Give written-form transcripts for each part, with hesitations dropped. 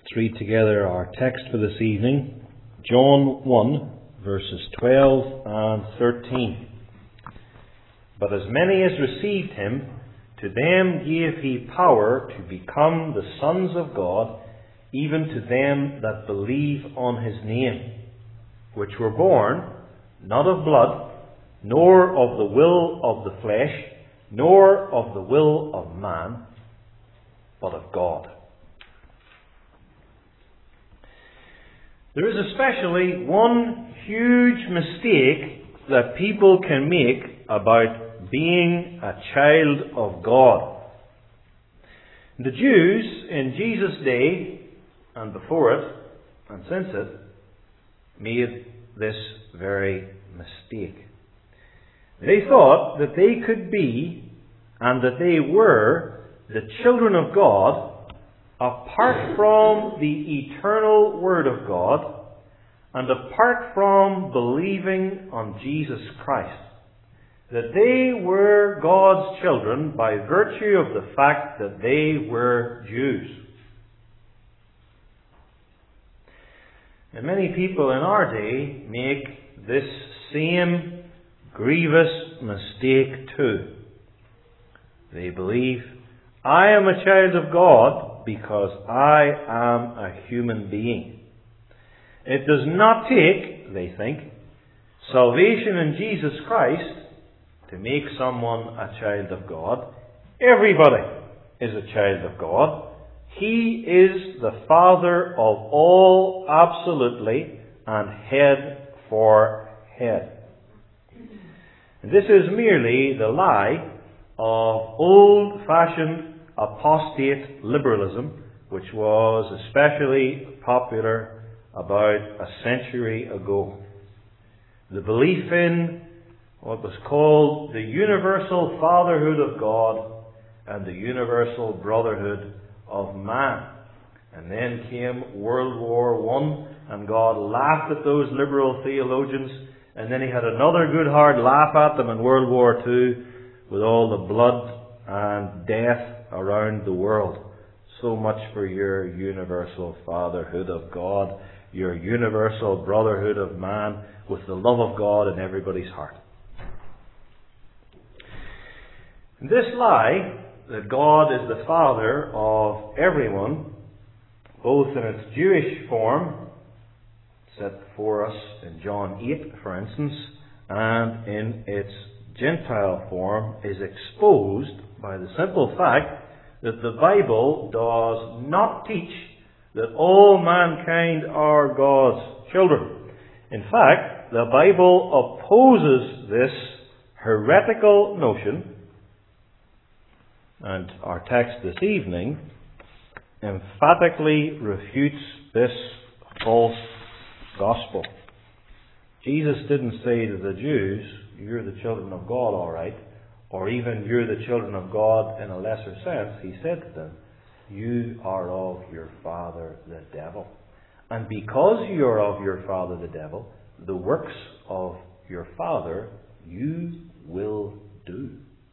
Let's read together our text for this evening, John 1, verses 12 and 13. But as many as received him, to them gave he power to become the sons of God, even to them that believe on his name, which were born not of blood, nor of the will of the flesh, nor of the will of man, but of God. There is especially one huge mistake that people can make about being a child of God. The Jews in Jesus' day, and before it, and since it, made this very mistake. They thought that they could be, and that they were, the children of God apart from the eternal Word of God and apart from believing on Jesus Christ. That they were God's children by virtue of the fact that they were Jews. And many people in our day make this same grievous mistake too. They believe, I am a child of God because I am a human being. It does not take, they think, salvation in Jesus Christ to make someone a child of God. Everybody is a child of God. He is the Father of all absolutely and head for head. And this is merely the lie of old-fashioned apostate liberalism, which was especially popular about a century ago. The belief in what was called the universal fatherhood of God and the universal brotherhood of man. And then came World War I, and God laughed at those liberal theologians, and then he had another good hard laugh at them in World War II with all the blood and death around the world. So much for your universal fatherhood of God, your universal brotherhood of man, with the love of God in everybody's heart. This lie, that God is the Father of everyone, both in its Jewish form, set before us in John 8, for instance, and in its Gentile form, is exposed by the simple fact that the Bible does not teach that all mankind are God's children. In fact, the Bible opposes this heretical notion, and our text this evening emphatically refutes this false gospel. Jesus didn't say to the Jews, you're the children of God, all right, or even you're the children of God in a lesser sense. He said to them, you are of your father the devil. And because you are of your father the devil, the works of your father you will do.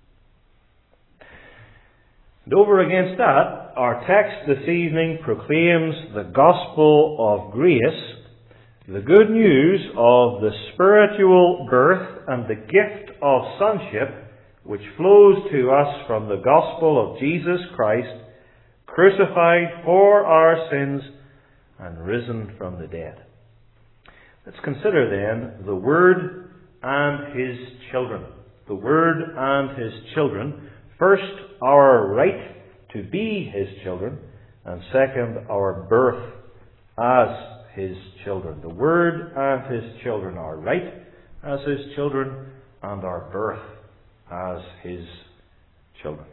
And over against that, our text this evening proclaims the gospel of grace, the good news of the spiritual birth and the gift of sonship which flows to us from the gospel of Jesus Christ, crucified for our sins and risen from the dead. Let's consider then the Word and His children. The Word and His children. First, our right to be His children, and second, our birth as His children. The Word and His children, our right as His children, and our birth as His children.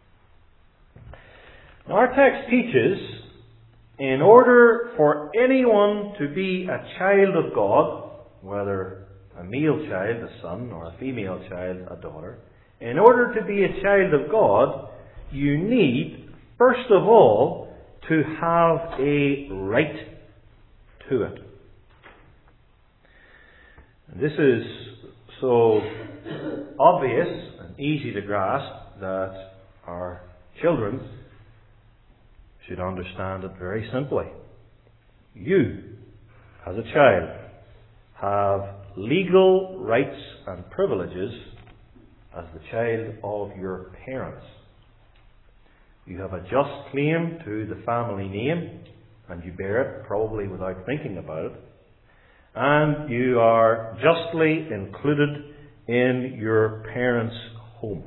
Now, our text teaches, in order for anyone to be a child of God, whether a male child, a son, or a female child, a daughter, in order to be a child of God, you need, first of all, to have a right to it. And this is so obvious and easy to grasp that our children should understand it very simply. You, as a child, have legal rights and privileges as the child of your parents. You have a just claim to the family name, and you bear it probably without thinking about it. And you are justly included in your parents' home.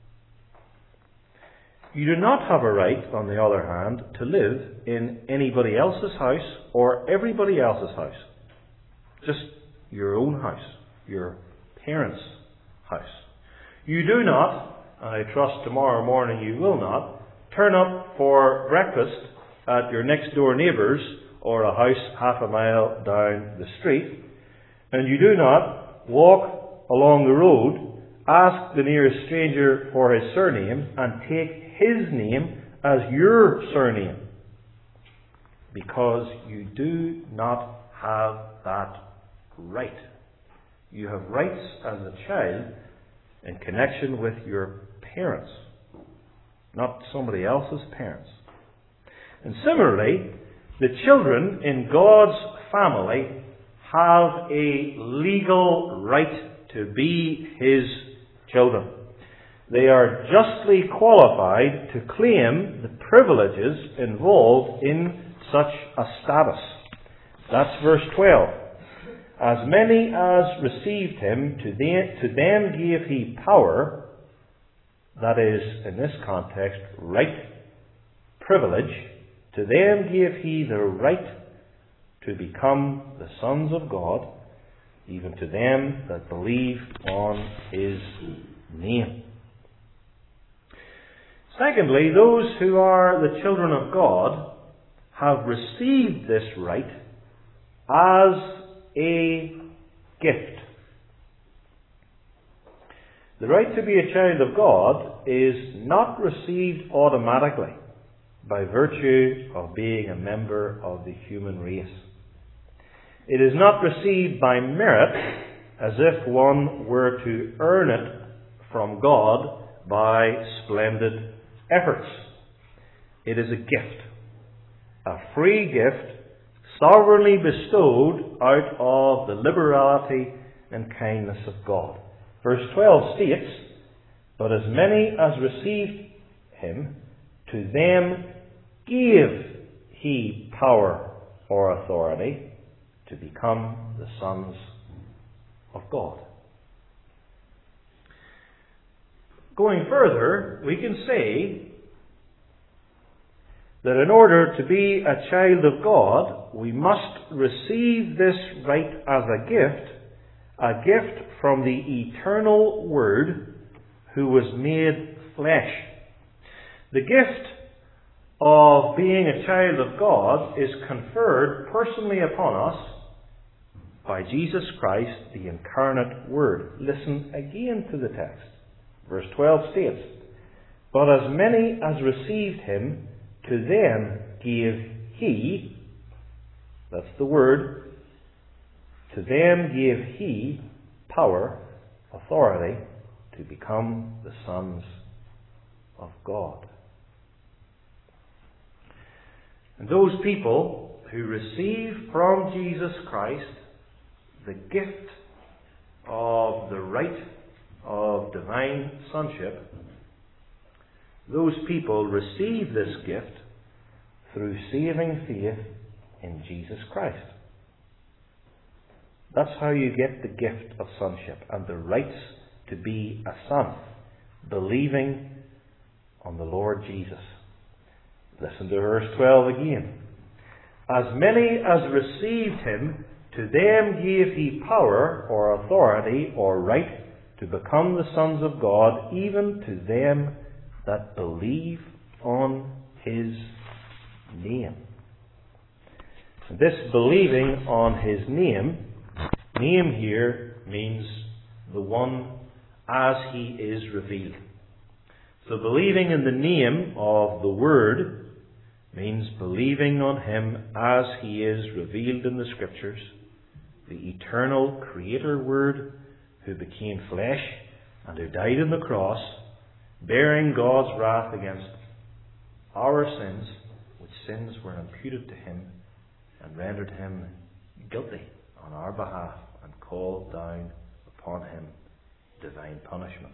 You do not have a right, on the other hand, to live in anybody else's house or everybody else's house. Just your own house, your parents' house. You do not, and I trust tomorrow morning you will not, turn up for breakfast at your next door neighbour's or a house half a mile down the street. And you do not walk along the road, ask the nearest stranger for his surname, and take his name as your surname. Because you do not have that right. You have rights as a child in connection with your parents, not somebody else's parents. And similarly, the children in God's family have a legal right to be His children. They are justly qualified to claim the privileges involved in such a status. That's verse 12. As many as received Him, to them gave He power, that is, in this context, right, privilege, to them gave He the right to become the sons of God, even to them that believe on His name. Secondly, those who are the children of God have received this right as a gift. The right to be a child of God is not received automatically by virtue of being a member of the human race. It is not received by merit, as if one were to earn it from God by splendid efforts. It is a gift, a free gift, sovereignly bestowed out of the liberality and kindness of God. Verse 12 states, But as many as received Him, to them gave He power or authority to become the sons of God. Going further, we can say that in order to be a child of God, we must receive this right as a gift from the eternal Word who was made flesh. The gift of being a child of God is conferred personally upon us by Jesus Christ, the incarnate Word. Listen again to the text. Verse 12 states, But as many as received Him, to them gave He, that's the Word, to them gave He power, authority, to become the sons of God. And those people who receive from Jesus Christ the gift of the right of divine sonship, those people receive this gift through saving faith in Jesus Christ. That's how you get the gift of sonship and the rights to be a son, believing on the Lord Jesus. Listen to verse 12 again. As many as received Him, to them gave He power or authority or right to become the sons of God, even to them that believe on His name. And this believing on His name here means the one as He is revealed. So believing in the name of the Word means believing on Him as He is revealed in the Scriptures, the eternal Creator Word who became flesh and who died on the cross, bearing God's wrath against our sins, which sins were imputed to Him and rendered him guilty on our behalf and called down upon him divine punishment.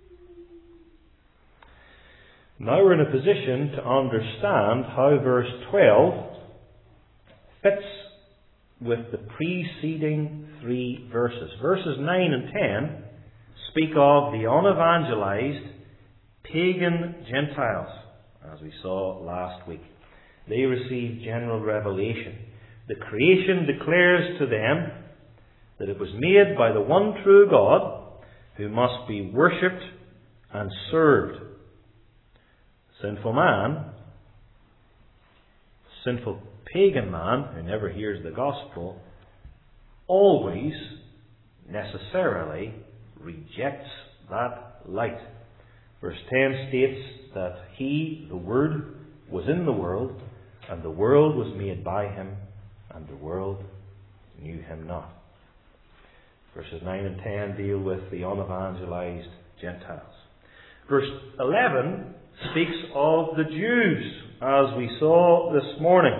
Now we're in a position to understand how verse 12 fits with the preceding three verses. Verses 9 and 10 speak of the unevangelized pagan Gentiles, as we saw last week. They receive general revelation. The creation declares to them that it was made by the one true God who must be worshipped and served. Sinful man, sinful pagan man who never hears the gospel, always necessarily rejects that light. Verse 10 states that He, the Word, was in the world, and the world was made by Him, and the world knew Him not. Verses 9 and 10 deal with the unevangelized Gentiles. Verse 11 speaks of the Jews, as we saw this morning.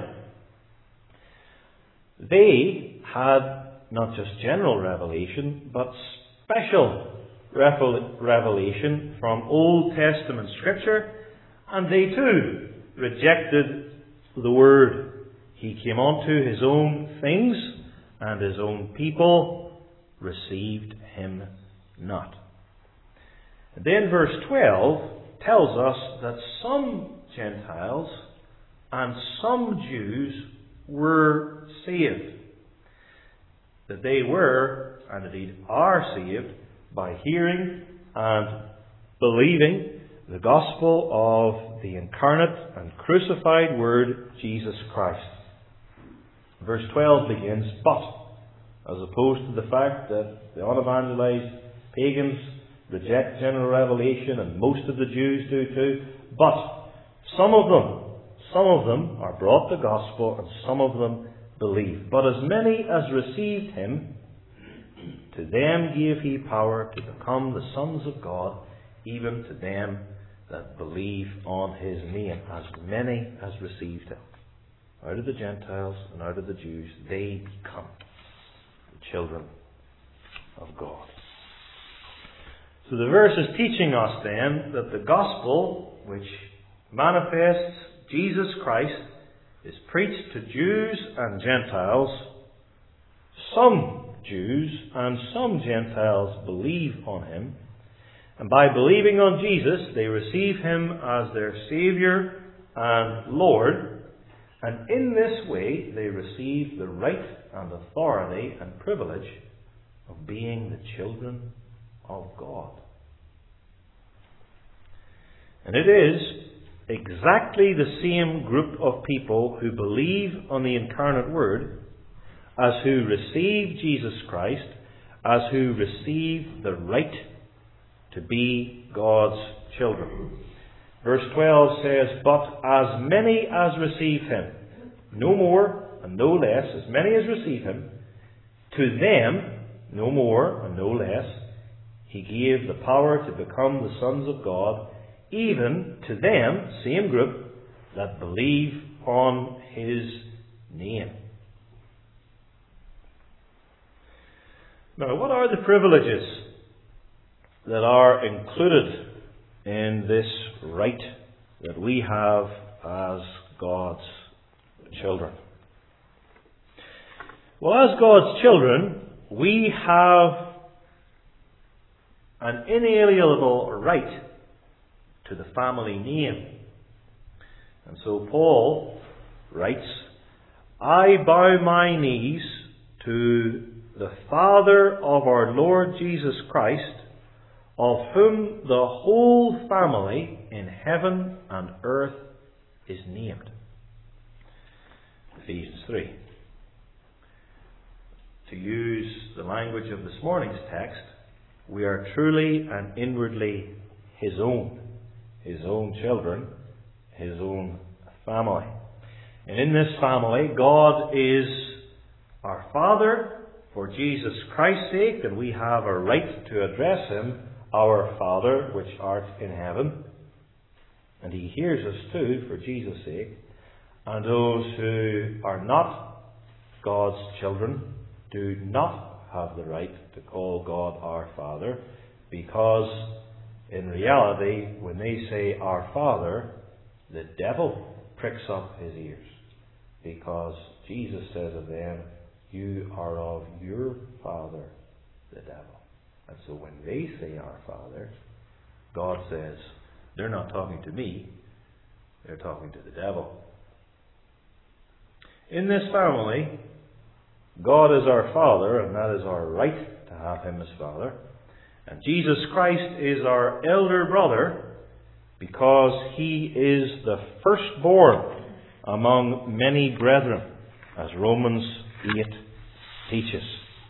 They had not just general revelation, but special revelation from Old Testament Scripture, and they too rejected the Word. He came unto His own things, and His own people received Him not. And then verse 12 tells us that some Gentiles and some Jews were saved. That they were, and indeed are saved, by hearing and believing the gospel of the incarnate and crucified Word, Jesus Christ. Verse 12 begins, but, as opposed to the fact that the unevangelized pagans reject general revelation, and most of the Jews do too, but some of them are brought the gospel, and some of them believe. But as many as received Him, to them gave He power to become the sons of God, even to them that believe on His name. As many as received Him. Out of the Gentiles and out of the Jews, they become the children of God. So the verse is teaching us then that the gospel, which manifests Jesus Christ, is preached to Jews and Gentiles. Some Jews and some Gentiles believe on Him, and by believing on Jesus, they receive Him as their Saviour and Lord, and in this way they receive the right and authority and privilege of being the children of God. And it is exactly the same group of people who believe on the incarnate Word, as who receive Jesus Christ, as who receive the right to be God's children. Verse 12 says, but as many as receive Him, no more and no less, as many as receive Him, to them, no more and no less, He gave the power to become the sons of God, even to them, same group, that believe on His name. Now, what are the privileges that are included in this right that we have as God's children? Well, as God's children, we have an inalienable right to the family name. And so Paul writes, I bow my knees to the Father of our Lord Jesus Christ, of whom the whole family in heaven and earth is named. Ephesians 3. To use the language of this morning's text, we are truly and inwardly His own children, His own family. And in this family, God is our Father for Jesus Christ's sake, and we have a right to address Him, our Father, which art in heaven. And He hears us too, for Jesus' sake. And those who are not God's children do not have the right to call God our Father, because in reality, when they say our Father, the devil pricks up his ears, because Jesus says of them, you are of your father, the devil. And so when they say our Father, God says, they're not talking to me, they're talking to the devil. In this family, God is our Father, and that is our right to have Him as Father. And Jesus Christ is our elder brother, because He is the firstborn among many brethren, as Romans 8 teaches.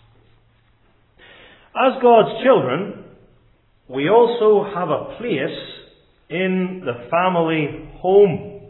As God's children, we also have a place in the family home.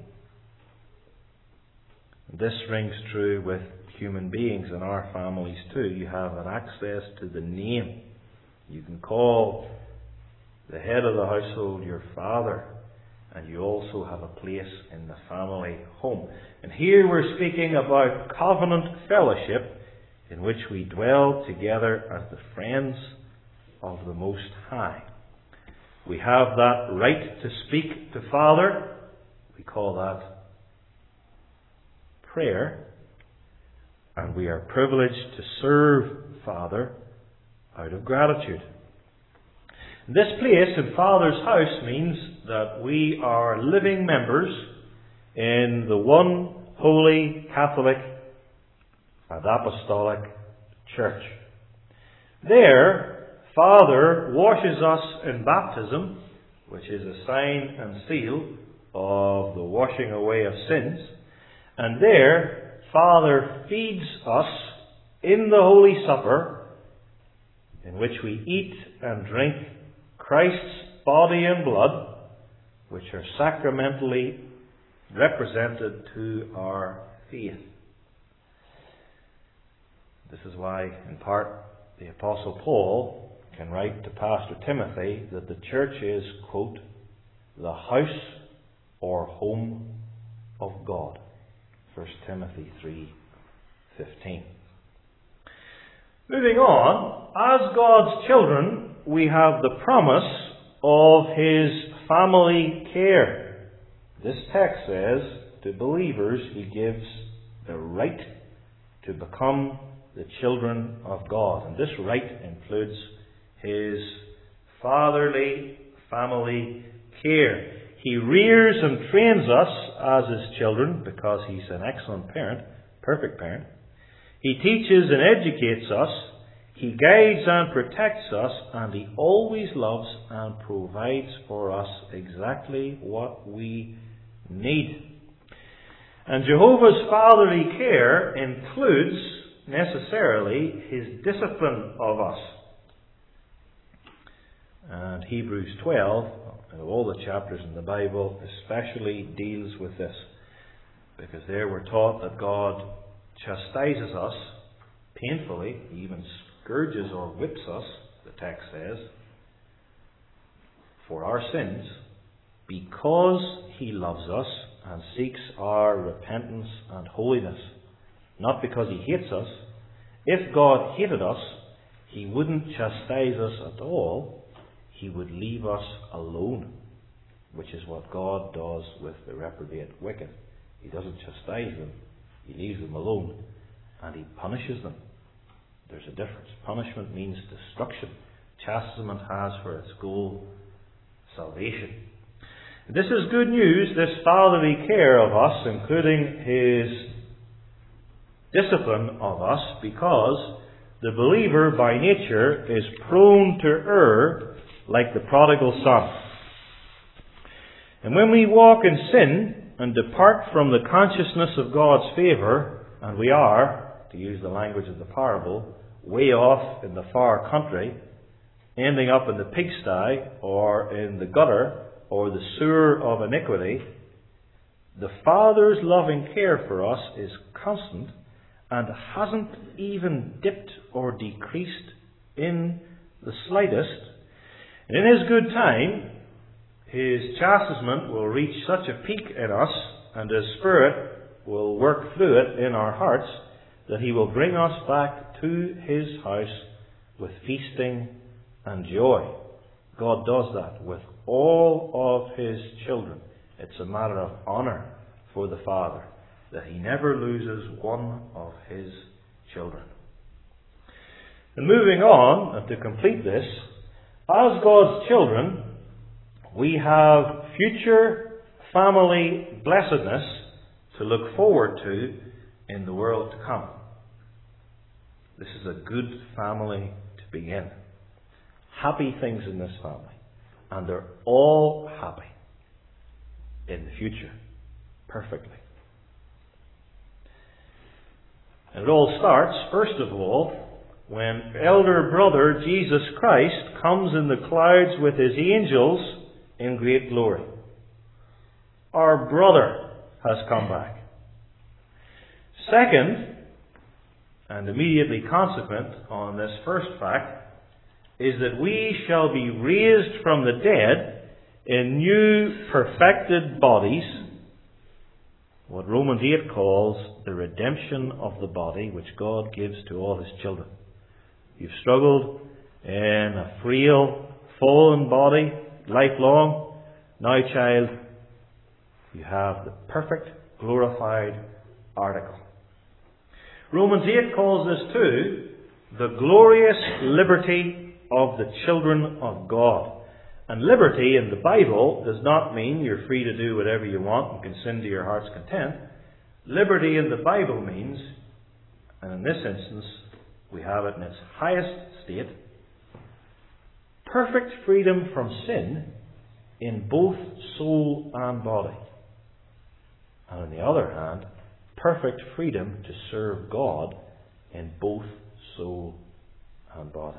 This rings true with human beings in our families too. You have an access to the name. You can call the head of the household your father, and you also have a place in the family home. And here we're speaking about covenant fellowship, in which we dwell together as the friends of the Most High. We have that right to speak to Father. We call that prayer. And we are privileged to serve Father out of gratitude. This place in Father's house means that we are living members in the one holy Catholic and Apostolic Church. There, Father washes us in baptism, which is a sign and seal of the washing away of sins. And there, Father feeds us in the Holy Supper, in which we eat and drink Christ's body and blood, which are sacramentally represented to our faith. This is why, in part, the Apostle Paul can write to Pastor Timothy that the church is, quote, the house or home of God. 1 Timothy 3:15. Moving on, as God's children, we have the promise of His family care. This text says, to believers He gives the right to become the children of God. And this right includes His fatherly family care. He rears and trains us as His children because He's an excellent parent, perfect parent. He teaches and educates us. He guides and protects us, and He always loves and provides for us exactly what we need. And Jehovah's fatherly care includes necessarily His discipline of us. And Hebrews 12, of all the chapters in the Bible, especially deals with this, because there we're taught that God chastises us painfully. He even scourges or whips us, the text says, for our sins, because He loves us and seeks our repentance and holiness, not because He hates us. If God hated us, He wouldn't chastise us at all. He would leave us alone, which is what God does with the reprobate wicked. He doesn't chastise them. He leaves them alone, and He punishes them. There's a difference. Punishment means destruction. Chastisement has for its goal salvation. This is good news, this fatherly care of us, including His discipline of us, because the believer by nature is prone to err like the prodigal son. And when we walk in sin and depart from the consciousness of God's favour, and we are, to use the language of the parable, way off in the far country, ending up in the pigsty or in the gutter or the sewer of iniquity, the Father's loving care for us is constant and hasn't even dipped or decreased in the slightest. And in His good time, His chastisement will reach such a peak in us, and His Spirit will work through it in our hearts, that He will bring us back to His house with feasting and joy. God does that with all of His children. It's a matter of honour for the Father that He never loses one of His children. And moving on, and to complete this, as God's children, we have future family blessedness to look forward to in the world to come. This is a good family to be in. Happy things in this family. And they're all happy in the future. Perfectly. And it all starts, first of all, when elder brother Jesus Christ comes in the clouds with His angels in great glory. Our brother has come back. Second, and immediately consequent on this first fact, is that we shall be raised from the dead in new perfected bodies, what Romans 8 calls the redemption of the body, which God gives to all His children. You've struggled in a frail, fallen body, lifelong. Now, child, you have the perfect, glorified article. Romans 8 calls this too the glorious liberty of the children of God. And liberty in the Bible does not mean you're free to do whatever you want and can sin to your heart's content. Liberty in the Bible means, and in this instance we have it in its highest state, perfect freedom from sin in both soul and body. And on the other hand, perfect freedom to serve God in both soul and body.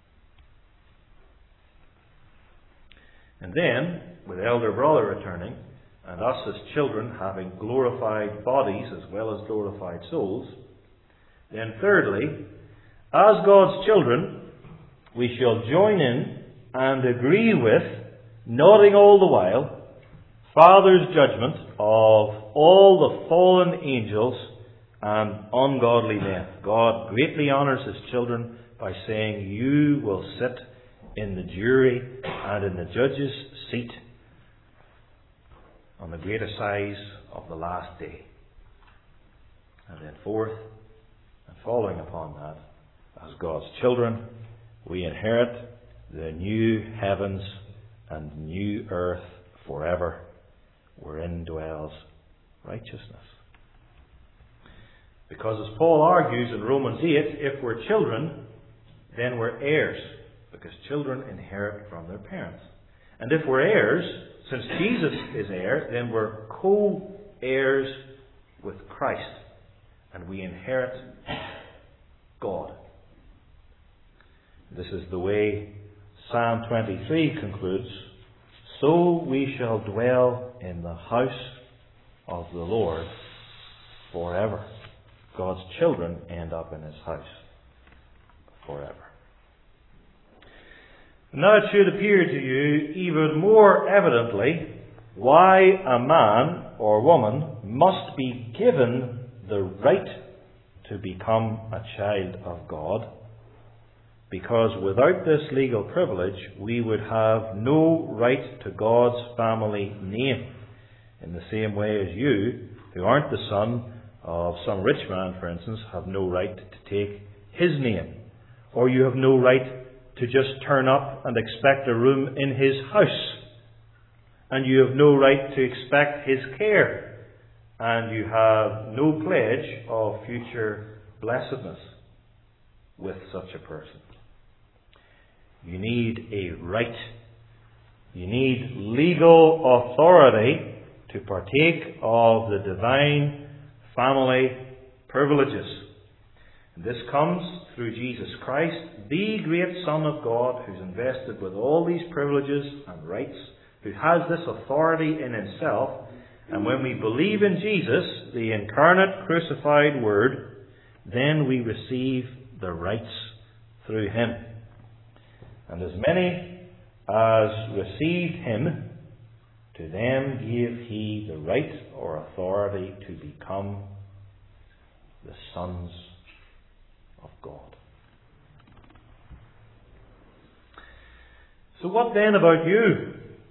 And then, with elder brother returning, and us as children having glorified bodies as well as glorified souls, then thirdly, as God's children, we shall join in and agree with, nodding all the while, Father's judgment of all the fallen angels and ungodly men. God greatly honours His children by saying, you will sit in the jury and in the judge's seat on the great assize of the last day. And then fourth, and following upon that, as God's children, we inherit the new heavens and new earth forever, wherein dwells righteousness. Because as Paul argues in Romans 8, if we're children, then we're heirs, because children inherit from their parents. And if we're heirs, since Jesus is heir, then we're co-heirs with Christ, and we inherit God. This is the way Psalm 23 concludes. So we shall dwell in the house of the Lord forever. God's children end up in His house forever. Now it should appear to you even more evidently why a man or woman must be given the right to become a child of God. Because without this legal privilege, we would have no right to God's family name. In the same way as you, who aren't the son of some rich man, for instance, have no right to take his name. Or you have no right to just turn up and expect a room in his house. And you have no right to expect his care. And you have no pledge of future blessedness with such a person. You need a right. You need legal authority to partake of the divine family privileges. And this comes through Jesus Christ, the great Son of God, who's invested with all these privileges and rights, who has this authority in Himself. And when we believe in Jesus, the incarnate crucified Word, then we receive the rights through Him. And as many as received Him, to them gave He the right or authority to become the sons of God. So what then about you?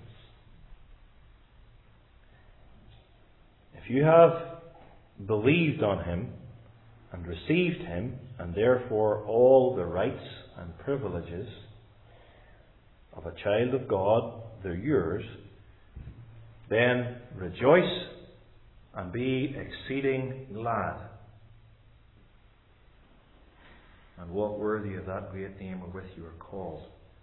If you have believed on Him and received Him, and therefore all the rights and privileges of a child of God, they're yours, then rejoice and be exceeding glad, and walk worthy of that great name wherewith you are called.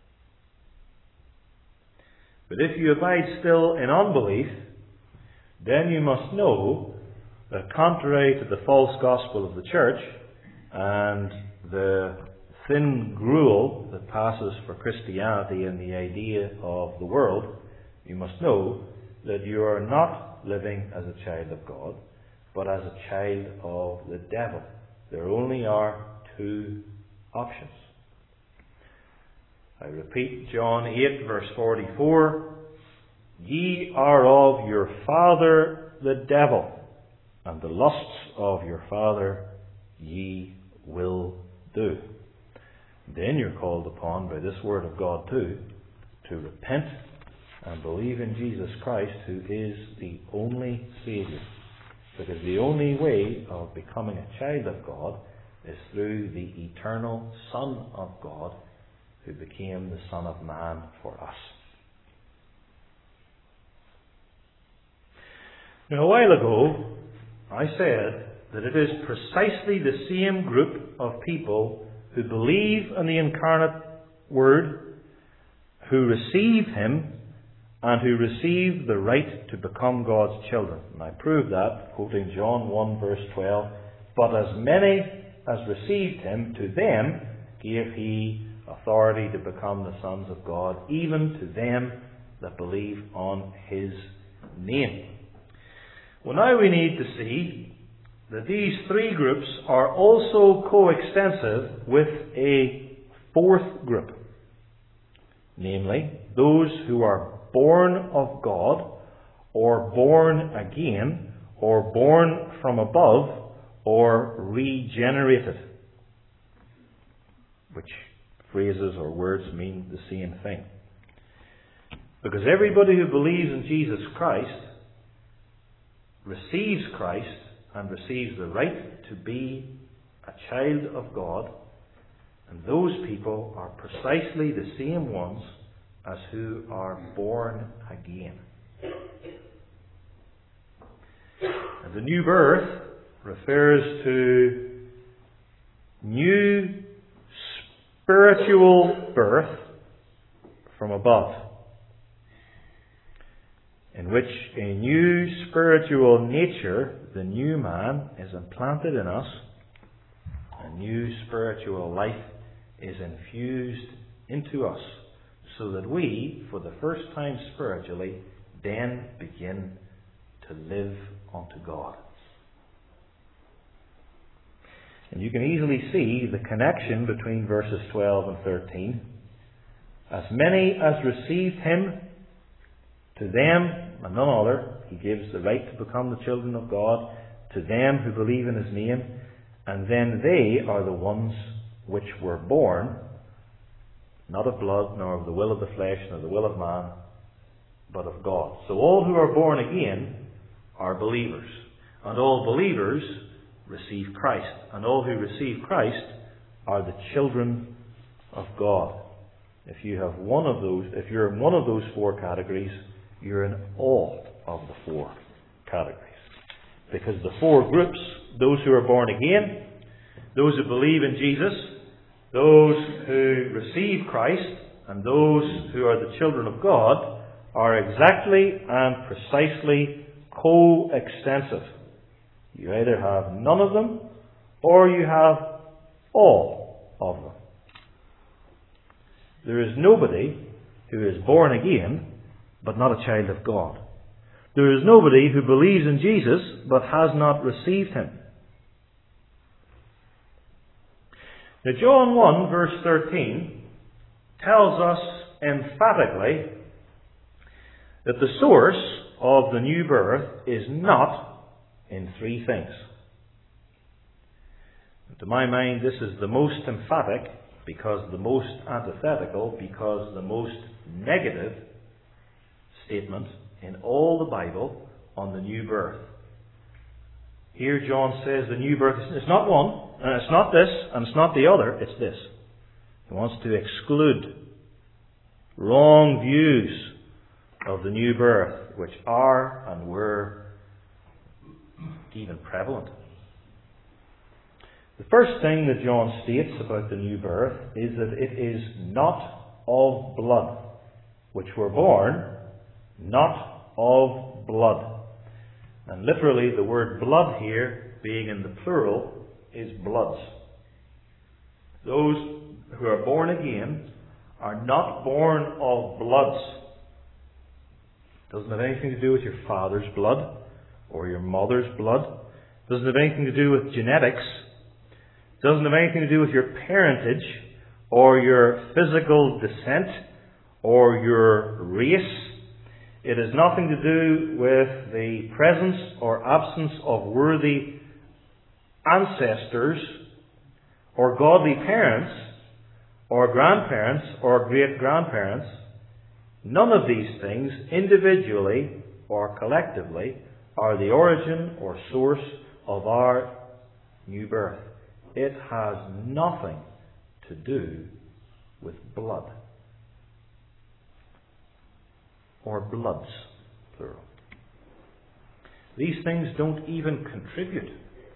But if you abide still in unbelief, then you must know that contrary to the false gospel of the church and the thin gruel that passes for Christianity and the idea of the world, you must know that you are not living as a child of God, but as a child of the devil. There only are two options. I repeat John 8 verse 44, "Ye are of your father the devil, and the lusts of your father ye will do." Then you're called upon by this word of God too, to repent and believe in Jesus Christ, who is the only Saviour. Because the only way of becoming a child of God is through the eternal Son of God, who became the Son of Man for us. Now, a while ago, I said that it is precisely the same group of people who believe in the incarnate Word, who receive Him, and who receive the right to become God's children. And I proved that, quoting John 1 verse 12, "But as many as received Him, to them gave He authority to become the sons of God, even to them that believe on His name." Well, now we need to see that these three groups are also coextensive with a fourth group. Namely, those who are born of God, or born again, or born from above, or regenerated. Which phrases or words mean the same thing. Because everybody who believes in Jesus Christ receives Christ and receives the right to be a child of God, and those people are precisely the same ones as who are born again. And the new birth refers to new spiritual birth from above, in which a new spiritual nature, the new man, is implanted in us. A new spiritual life is infused into us, so that we, for the first time spiritually, then begin to live unto God. And you can easily see the connection between verses 12 and 13. "As many as received Him, to them, and none other, He gives the right to become the children of God, to them who believe in His name, and then they are the ones which were born, not of blood, nor of the will of the flesh, nor the will of man, but of God." So all who are born again are believers. And all believers receive Christ. And all who receive Christ are the children of God. If you have one of those, if you're in one of those four categories, you're in all of the four categories. Because the four groups, those who are born again, those who believe in Jesus, those who receive Christ, and those who are the children of God, are exactly and precisely coextensive. You either have none of them, or you have all of them. There is nobody who is born again, but not a child of God. There is nobody who believes in Jesus, but has not received Him. Now, John 1 verse 13 tells us emphatically that the source of the new birth is not in three things. To my mind, this is the most emphatic, because the most antithetical, because the most negative statement in all the Bible on the new birth. Here John says the new birth, it's not one, and it's not this, and it's not the other, it's this. He wants to exclude wrong views of the new birth, which are and were even prevalent. The first thing that John states about the new birth is that it is not of blood, which were born, not of blood. And literally the word blood here, being in the plural, is bloods. Those who are born again are not born of bloods. Doesn't have anything to do with your father's blood or your mother's blood. Doesn't have anything to do with genetics. Doesn't have anything to do with your parentage or your physical descent or your race. It has nothing to do with the presence or absence of worthy ancestors or godly parents or grandparents or great-grandparents. None of these things, individually or collectively, are the origin or source of our new birth. It has nothing to do with blood. Or bloods, plural. These things don't even contribute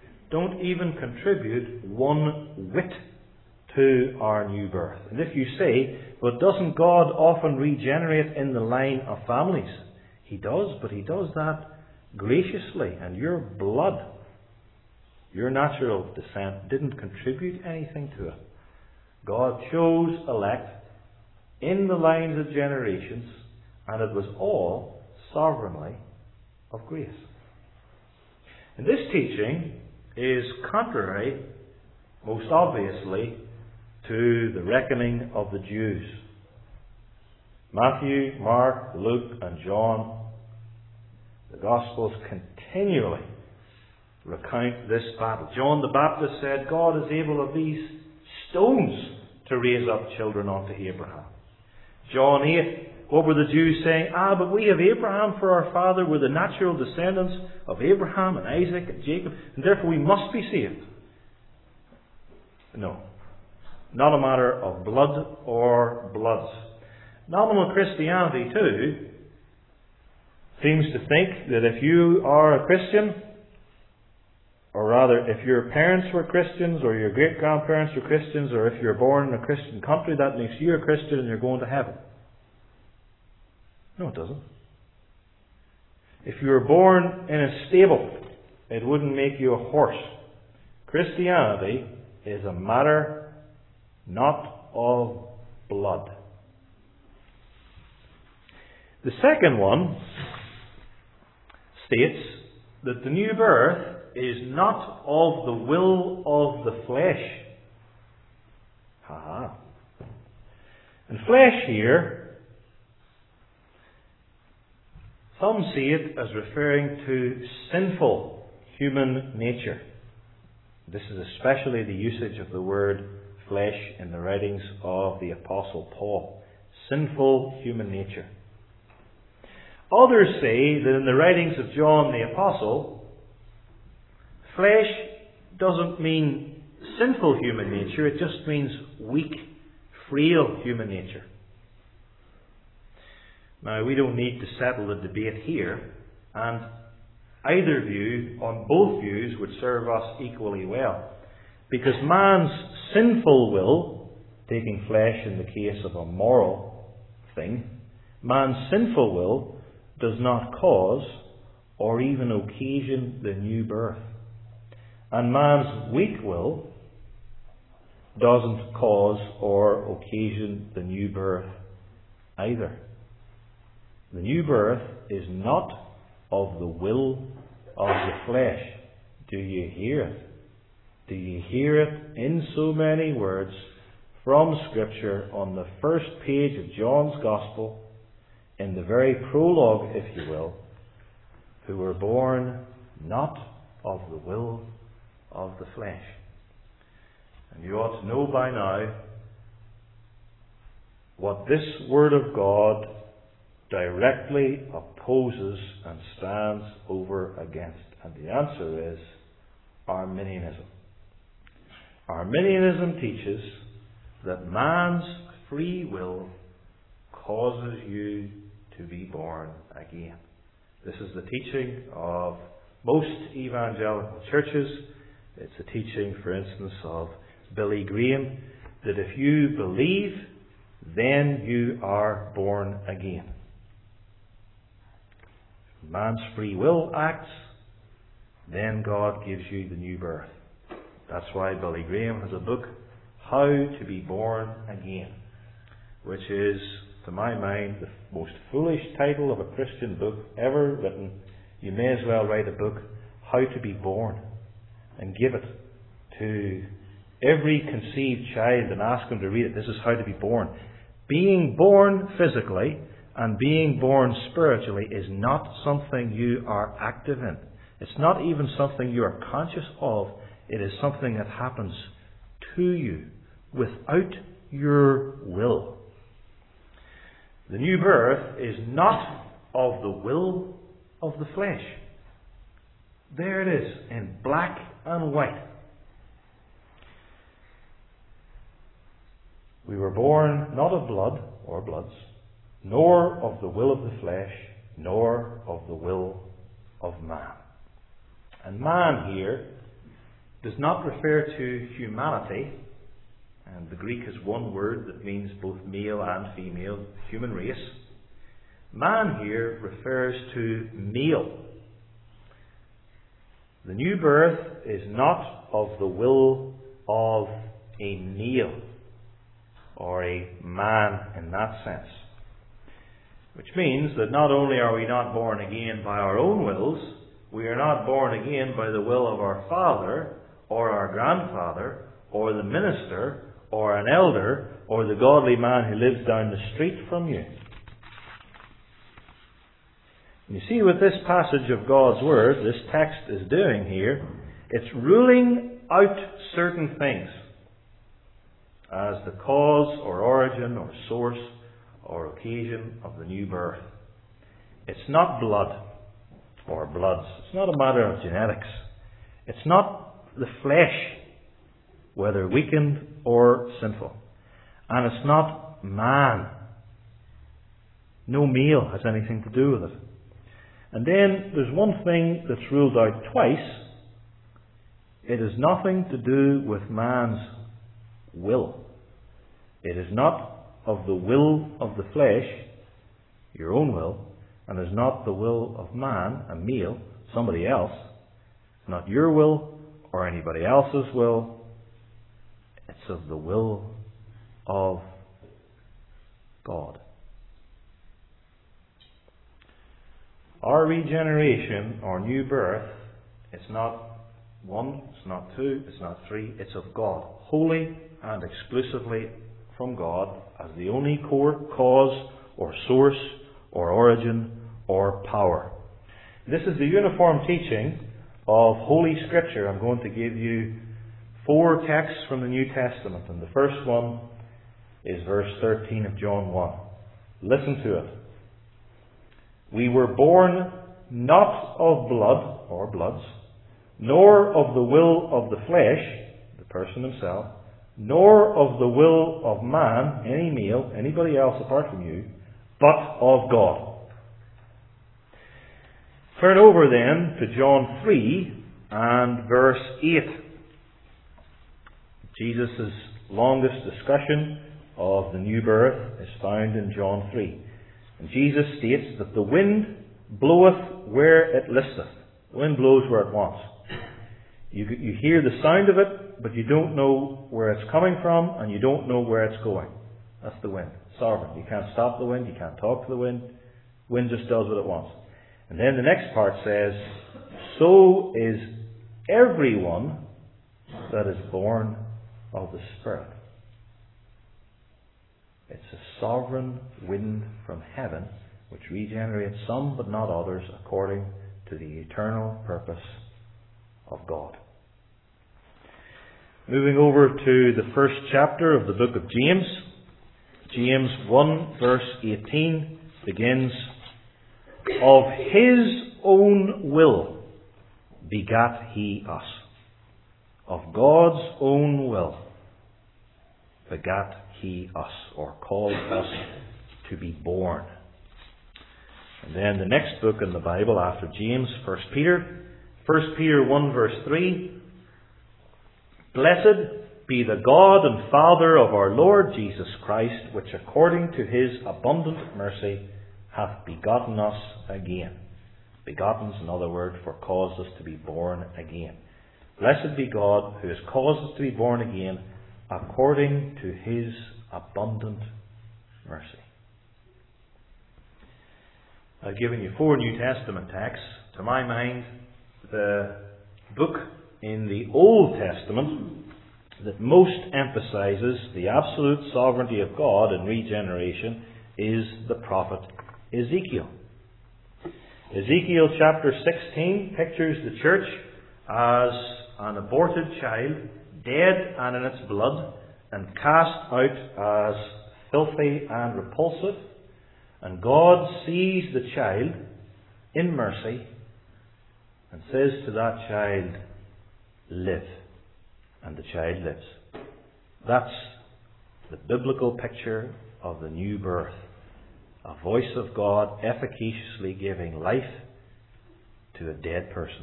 one whit to our new birth. And if you say, but doesn't God often regenerate in the line of families? He does, but He does that graciously. And your blood, your natural descent, didn't contribute anything to it. God chose elect in the lines of generations, and it was all sovereignly of grace. And this teaching is contrary, most obviously, to the reckoning of the Jews. Matthew, Mark, Luke, and John, the Gospels continually recount this battle. John the Baptist said, God is able of these stones to raise up children unto Abraham. John 8, what were the Jews saying? But we have Abraham for our father. We're the natural descendants of Abraham and Isaac and Jacob, and therefore we must be saved. No. Not a matter of blood or bloods. Nominal Christianity, too, seems to think that if you are a Christian, or rather, if your parents were Christians, or your great-grandparents were Christians, or if you're born in a Christian country, that makes you a Christian and you're going to heaven. No, it doesn't. If you were born in a stable, it wouldn't make you a horse. Christianity is a matter not of blood. The second one states that the new birth is not of the will of the flesh. And flesh here, some see it as referring to sinful human nature. This is especially the usage of the word flesh in the writings of the Apostle Paul. Sinful human nature. Others say that in the writings of John the Apostle, flesh doesn't mean sinful human nature, it just means weak, frail human nature. Now, we don't need to settle the debate here, and either view, on both views, would serve us equally well. Because man's sinful will, taking flesh in the case of a moral thing, man's sinful will does not cause or even occasion the new birth. And man's weak will doesn't cause or occasion the new birth either. The new birth is not of the will of the flesh. Do you hear it? Do you hear it in so many words from Scripture on the first page of John's Gospel, in the very prologue, if you will, who were born not of the will of the flesh. And you ought to know by now what this Word of God directly opposes and stands over against. And the answer is Arminianism. Arminianism teaches that man's free will causes you to be born again. This is the teaching of most evangelical churches. It's a teaching, for instance, of Billy Graham, that if you believe, then you are born again. If man's free will acts, then God gives you the new birth. That's why Billy Graham has a book, How to be Born Again, which is, to my mind, the most foolish title of a Christian book ever written. You may as well write a book, How to be Born, and give it to every conceived child and ask them to read it. This is how to be born. Being born physically and being born spiritually is not something you are active in. It's not even something you are conscious of. It is something that happens to you without your will. The new birth is not of the will of the flesh. There it is, in black and white. We were born not of blood or bloods, nor of the will of the flesh, nor of the will of man. And man here does not refer to humanity, and the Greek is one word that means both male and female, human race. Man here refers to male. The new birth is not of the will of a male or a man in that sense. Which means that not only are we not born again by our own wills, we are not born again by the will of our father or our grandfather or the minister or an elder or the godly man who lives down the street from you. You see, with this passage of God's Word, this text is doing here, it's ruling out certain things as the cause or origin or source or occasion of the new birth. It's not blood or bloods. It's not a matter of genetics. It's not the flesh, whether weakened or sinful. And it's not man. No male has anything to do with it. And then there's one thing that's ruled out twice. It has nothing to do with man's will. It is not of the will of the flesh, your own will, and is not the will of man, a male, somebody else. It's not your will or anybody else's will. It's of the will of God. Our regeneration or new birth, it's not one, it's not two, it's not three, it's of God. Wholly and exclusively from God as the only core cause or source or origin or power. This is the uniform teaching of Holy Scripture. I'm going to give you 4 texts from the New Testament, and the first one is verse 13 of John 1. Listen to it. We were born not of blood or bloods, nor of the will of the flesh, the person himself, nor of the will of man, any male, anybody else apart from you, but of God. Turn over then to John 3 and verse 8. Jesus' longest discussion of the new birth is found in John 3. And Jesus states that the wind bloweth where it listeth. The wind blows where it wants. You hear the sound of it, but you don't know where it's coming from, and you don't know where it's going. That's the wind. Sovereign. You can't stop the wind, you can't talk to the wind. Wind just does what it wants. And then the next part says, so is everyone that is born of the Spirit. It's a sovereign wind from heaven which regenerates some but not others according to the eternal purpose of God. Moving over to the first chapter of the book of James. James 1 verse 18 begins, "Of his own will begat he us." Of God's own will begat he us, or called us to be born. And then the next book in the Bible after James, 1 Peter. 1 Peter 1 verse 3, "Blessed be the God and Father of our Lord Jesus Christ, which according to his abundant mercy hath begotten us again." Begotten is another word for caused us to be born again. Blessed be God who has caused us to be born again according to his abundant mercy. I've given you 4 New Testament texts. To my mind, the book in the Old Testament that most emphasizes the absolute sovereignty of God in regeneration is the prophet Ezekiel. Ezekiel chapter 16 pictures the church as an aborted child, dead and in its blood, and cast out as filthy and repulsive. And God sees the child in mercy and says to that child, "Live." And the child lives. That's the biblical picture of the new birth. A voice of God efficaciously giving life to a dead person.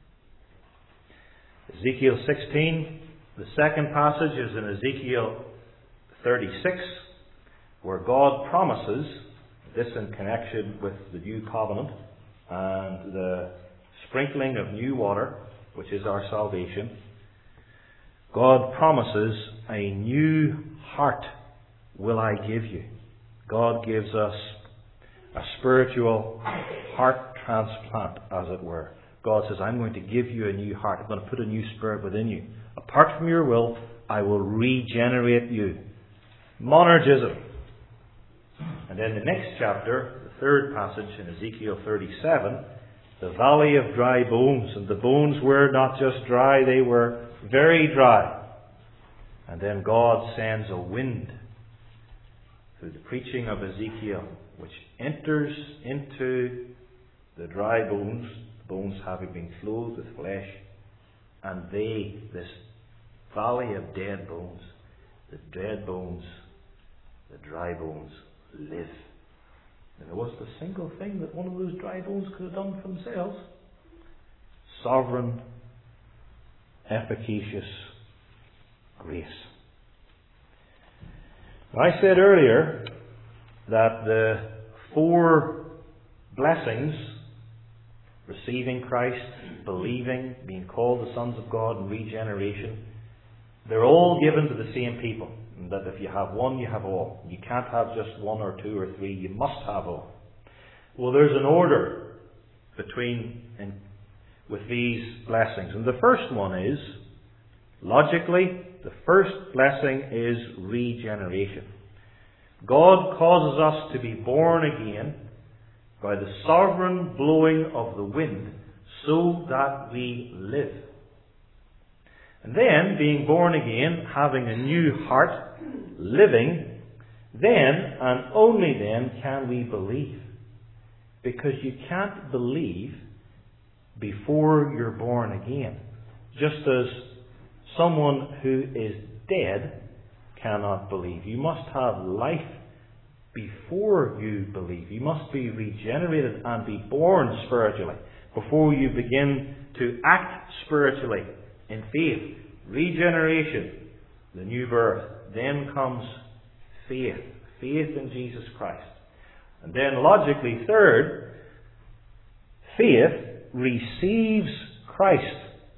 Ezekiel 16, the second passage is in Ezekiel 36, where God promises, this in connection with the new covenant and the sprinkling of new water, which is our salvation. God promises, "A new heart will I give you." God gives us a spiritual heart transplant, as it were. God says, "I'm going to give you a new heart. I'm going to put a new spirit within you. Apart from your will, I will regenerate you." Monergism. And then the next chapter, the third passage in Ezekiel 37, the valley of dry bones. And the bones were not just dry, they were very dry. And then God sends a wind through the preaching of Ezekiel, which enters into the dry bones, the bones having been clothed with flesh, and this valley of dead bones, the dead bones, the dry bones, live. And there wasn't a single thing that one of those dry bones could have done for themselves. Sovereign, efficacious grace. I said earlier that the 4 blessings, receiving Christ, believing, being called the sons of God, and regeneration, they're all given to the same people. And that if you have one, you have all. You can't have just 1 or 2 or 3. You must have all. Well, there's an order with these blessings. And the first one is, logically, the first blessing is regeneration. God causes us to be born again by the sovereign blowing of the wind so that we live. And then, being born again, having a new heart, living, then and only then can we believe. Because you can't believe before you're born again. Just as someone who is dead cannot believe. You must have life before you believe. You must be regenerated and be born spiritually before you begin to act spiritually in faith. Regeneration, the new birth. Then comes faith. Faith in Jesus Christ. And then logically, third, faith receives Christ.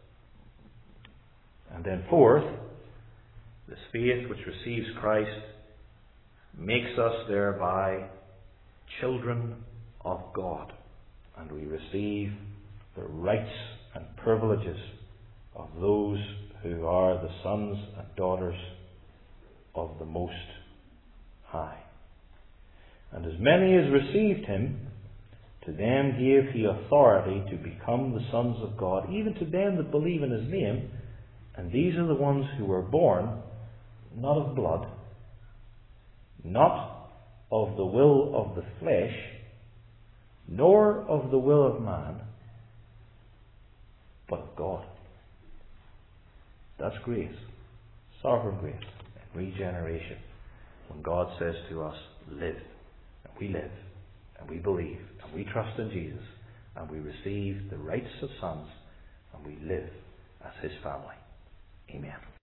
And then fourth, this faith which receives Christ makes us thereby children of God. And we receive the rights and privileges of those who are the sons and daughters of the Most High. And as many as received him, to them gave he authority to become the sons of God, even to them that believe in his name, And these are the ones who were born not of blood, not of the will of the flesh, nor of the will of man, but of God. That's grace, sovereign grace, and regeneration. When God says to us, live, and we believe, and we trust in Jesus, and we receive the rights of sons, and we live as His family. Amen.